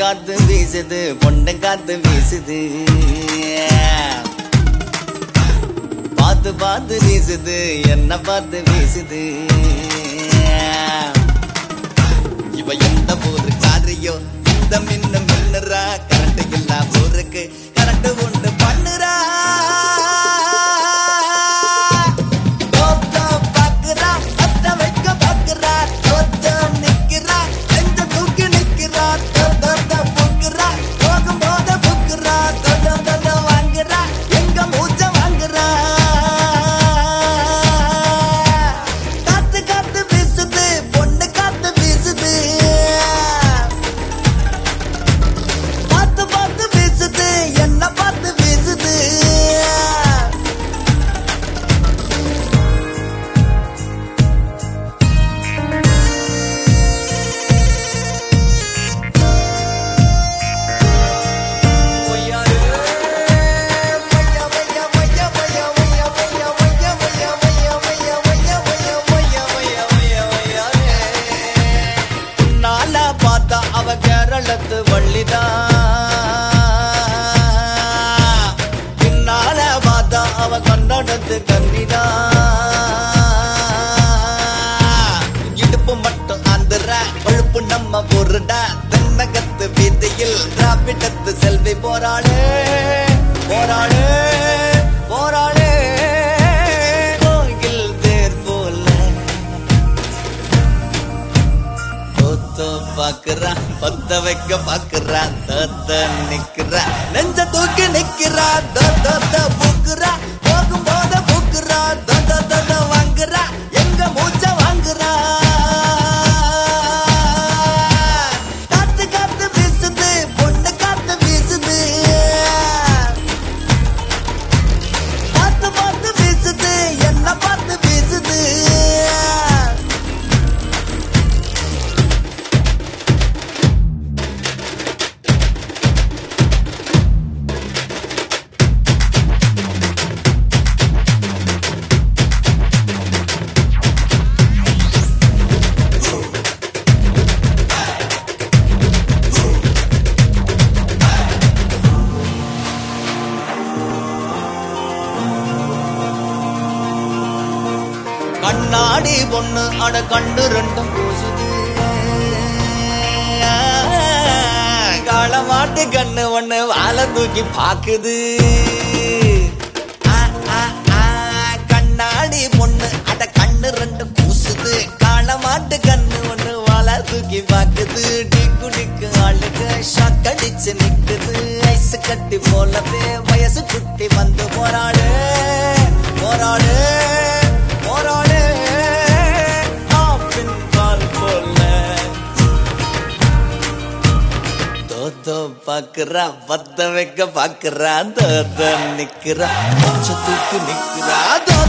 காத்து வீசுது பொண்ணு காத்து வீசுது பார்த்து பார்த்து வீசுது என்ன பார்த்து வீசுது இவ எந்த ஊரு காரியோ இந்த மின்னுறா கரண்ட் இல்லா ஊருக்கு கரண்ட் ஒன்று பண்ணுறா அவ கேரளத்து வள்ளிதான் பின்னால பார்த்தா அவ கன்னடத்து கன்னிதான் இடுப்பு மட்டும் ஆந்திரா கொழுப்பு நம்ம பொருடா தென்னகத்து வீதியில் திராவிடத்து செல்வி போராளே போராளே போராளே பாக்குறா பத்த வைக்க பாக்குறா தத்த நிக்கிறா நெஞ்ச தூக்கி நிக்கிறா பூக்குறா போகும் போத பூக்குறா வாங்குறா எங்க மூச்ச வாங்குறா காத்து காத்து வீசுது பொண்ணு காத்து வீசுது பார்த்து பார்த்து வீசுது என்ன பார்த்து வீசுது கண்ணாடி பொண்ணு அட கண்டு ரெண்டும் பூசுது காளமாட்டு கண்ணு ஒண்ணு வாழை தூக்கி பாக்குது கண்ணாடி பொண்ணு அட கண்ணு ரெண்டும் பூசுது காளமாட்டு கண்ணு ஒண்ணு வாழை தூக்கி பாக்குது டிக்கு டிக்கு ஆளுக்கு ஷாக்கடிச்சு நிக்குது ஐஸ் கட்டி போலவே வயசு குட்டி வந்து போராடு போராடு போராடு பாக்குறா பத்த வைக்க பாக்குறா நிக்கிறா தூக்கி நிக்கிறா